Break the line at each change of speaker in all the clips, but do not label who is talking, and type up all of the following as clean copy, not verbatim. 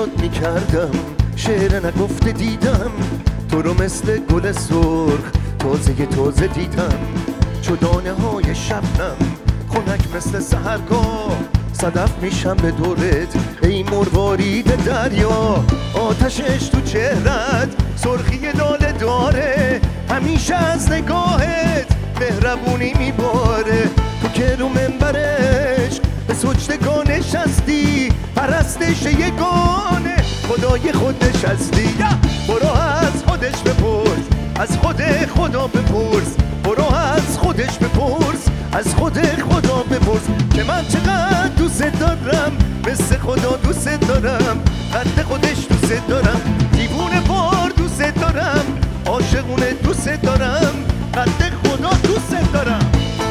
یاد میکردم شعر نگفته دیدم تو رو مثل گل سرخ تازه دیدم چو دانه های شبنم خنک مثل سحرگاه صدف میشم به دورت ای مروارید دریا آتشش تو چهرت سرخی لاله داره همیشه از نگاهت مهربونی میباره تو که رو منبرش به سجدگاه نشستی پرستش یگانه خدای خود نشستی برو از خودش بپرس از خود خدا بپرس برو از خودش بپرس از خود خدا بپرس که من چقدر دوست دارم مثل خدا دوست دارم قد خودش دوست دارم دیوونه بار دوست دارم عاشقونه دوست دارم قد خدا دوست دارم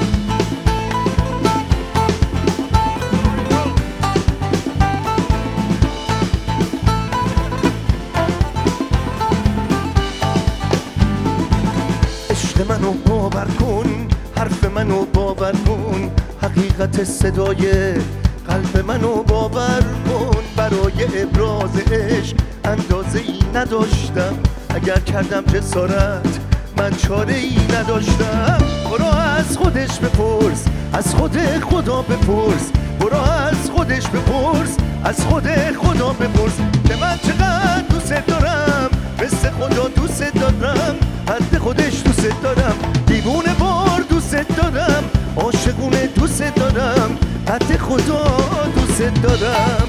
عشق منو باور کن حرف منو باور کن حقیقت صدای قلب منو باور کن برای ابراز عشق اندازه ای نداشتم اگر کردم جسارت من چاره ای نداشتم برو از خودش بپرس از خود خدا بپرس برو از خودش بپرس از خود خدا بپرس که من چقدر دوست دارم مثل خدا دوست دارم حد خودش دوست دارم دیوونه بار دوست دارم عاشقونه دوست دارم حد خدا دوست دارم